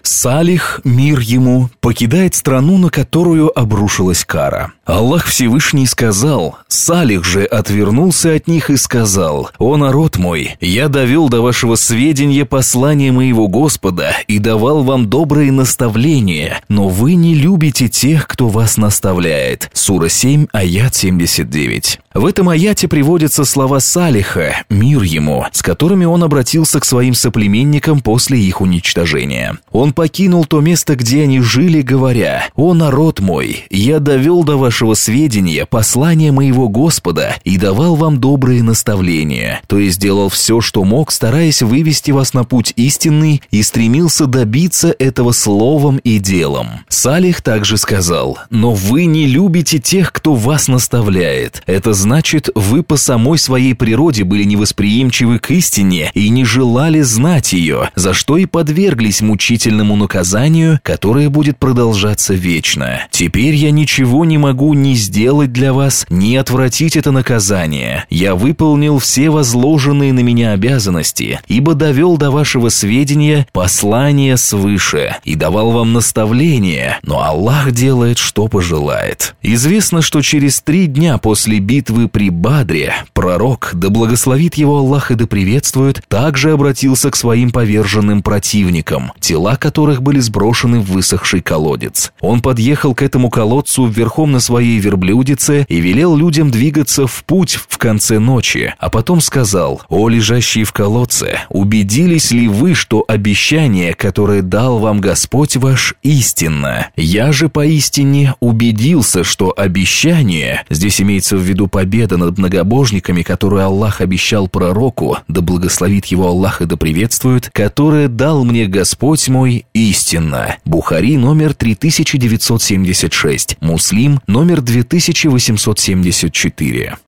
Салих, мир ему, покидает страну, на которую обрушилась кара. Аллах Всевышний сказал: «Салих же отвернулся от них и сказал: «О народ мой, я довел до вашего сведения послание моего Господа и давал вам добрые наставления, но вы не любите тех, кто вас наставляет». Сура 7, аят 79. В этом аяте приводятся слова Салиха, мир ему, с которыми он обратился к своим соплеменникам после их уничтожения. Он покинул то место, где они жили, говоря: «О народ мой, я довел до вашего сведения послание моего Господа и давал вам добрые наставления», то есть делал все, что мог, стараясь вывести вас на путь истинный, и стремился добиться этого словом и делом. Салих также сказал: «Но вы не любите тех, кто вас наставляет». Это значит, вы по самой своей природе были невосприимчивы к истине и не желали знать ее, за что и подверглись мучительному наказанию, которое будет продолжаться вечно. Теперь я ничего не могу ни сделать для вас, ни отвратить это наказание. Я выполнил все возложенные на меня обязанности, ибо довел до вашего сведения послание свыше и давал вам наставления, но Аллах делает, что пожелает. Известно, что через 3 дня после битвы при Бадре пророк, да благословит его Аллах и да приветствует, также обратился к своим поверженным противникам, тела которых были сброшены в высохший колодец. Он подъехал к этому колодцу верхом на своей верблюдице и велел людям двигаться в путь в конце ночи, а потом сказал: «О лежащие в колодце, убедились ли вы, что обещание, которое дал вам Господь ваш, истинно? Я же поистине убедился, что обещание», здесь имеется в виду победа над многобожниками, которую Аллах обещал пророку, да благословит его Аллах и да приветствует, «которое дал мне Господь мой, истинно». Бухари номер 3976, Муслим номер 2874.